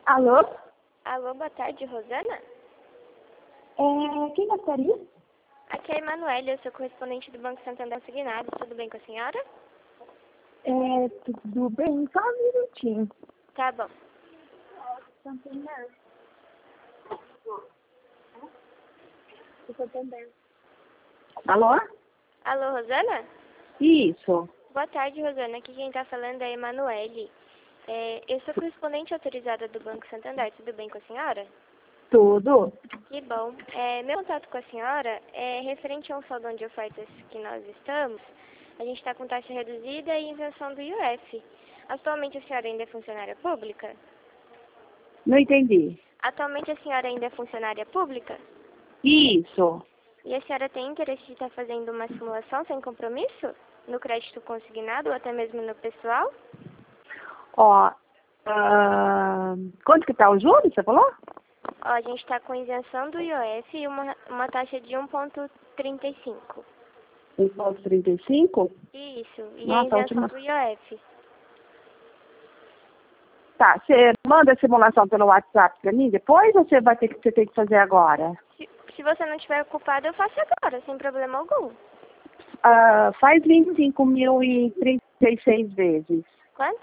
Alô? Alô, boa tarde, Rosana? Quem gostaria? Aqui é a Emanuele, eu sou correspondente do Banco Santander Consignado. Tudo bem com a senhora? Tudo bem? Só um minutinho. Tá bom. Alô? Alô, Rosana? Isso. Boa tarde, Rosana. Aqui quem tá falando é a Emanuele. Eu sou correspondente autorizada do Banco Santander. Tudo bem com a senhora? Tudo? Que bom. Meu contato com a senhora é referente a um salão de ofertas que nós estamos. A gente está com taxa reduzida e isenção do IOF. Atualmente a senhora ainda é funcionária pública? Não entendi. Atualmente a senhora ainda é funcionária pública? Isso. E a senhora tem interesse de estar fazendo uma simulação sem compromisso? No crédito consignado ou até mesmo no pessoal? Ó, quanto que tá o juros, você falou? Ó, a gente está com isenção do IOF e uma taxa de 1,35. 1,35? Isso, e a Nossa, isenção ótima. do IOF. Tá, você manda a simulação pelo WhatsApp pra mim depois ou você tem que fazer agora? Se você não estiver ocupado, eu faço agora, sem problema algum. Faz 25 mil em 36 vezes. Quanto?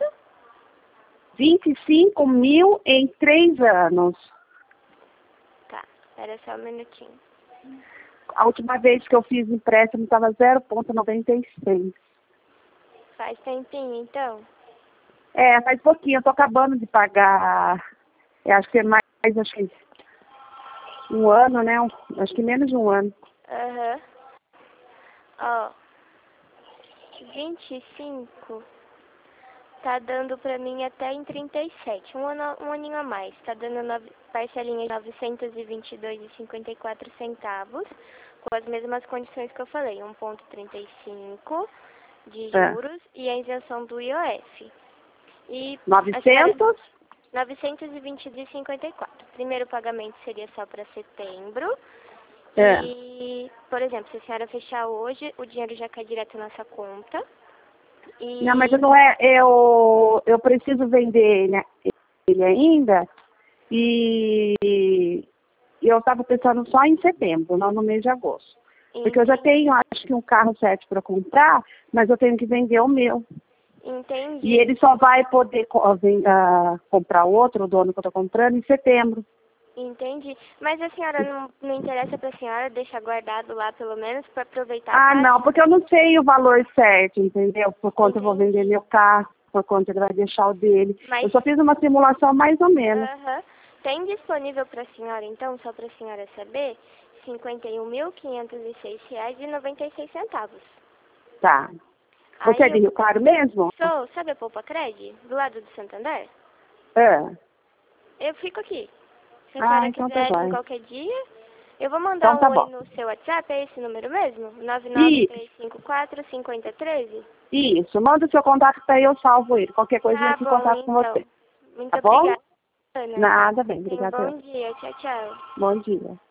25 mil em 3 anos. Tá, espera só um minutinho. A última vez que eu fiz empréstimo estava 0,96. Faz tempinho, então? Faz pouquinho. Eu tô acabando de pagar. Acho que é mais, acho que um ano, né? Acho que menos de um ano. Aham. Ó, 25 tá dando pra mim até em 37. Um aninho a mais. Tá dando parcelinha de 922,54 centavos. Com as mesmas condições que eu falei. 1,35 de juros e a isenção do IOF. E 900? 922,54. Primeiro pagamento seria só para setembro. É. E, por exemplo, se a senhora fechar hoje, o dinheiro já cai direto na nossa conta. E... Não, mas não é. Eu preciso vender ele ainda. E eu estava pensando só em setembro, não no mês de agosto. Porque eu já tenho, acho que um carro 7 para comprar, mas eu tenho que vender o meu. Entendi. E ele só vai poder comprar outro, o dono que eu estou comprando, em setembro. Entendi. Mas a senhora não interessa para a senhora deixar guardado lá, pelo menos, para aproveitar? Não, porque eu não sei o valor certo, entendeu? Por quanto eu vou vender meu carro, por quanto ele vai deixar o dele. Mas... Eu só fiz uma simulação mais ou menos. Tem disponível para a senhora, então, só para a senhora saber, R$ 51.506,96. Tá. Você é de Rio Claro mesmo? Sou. Sabe a Poupa Cred? Do lado do Santander? Eu fico aqui. Se a senhora então quiser tá em bem. qualquer dia, eu vou mandar Então tá oi bom. no seu WhatsApp, é esse número mesmo? 99354-5013? Isso, manda o seu contato aí, eu salvo ele. Qualquer coisa eu entro em contato com você. Muito Tá bom? obrigada, Ana. Nada, bem, Tenha um obrigada. bom dia. Tchau, tchau. Bom dia.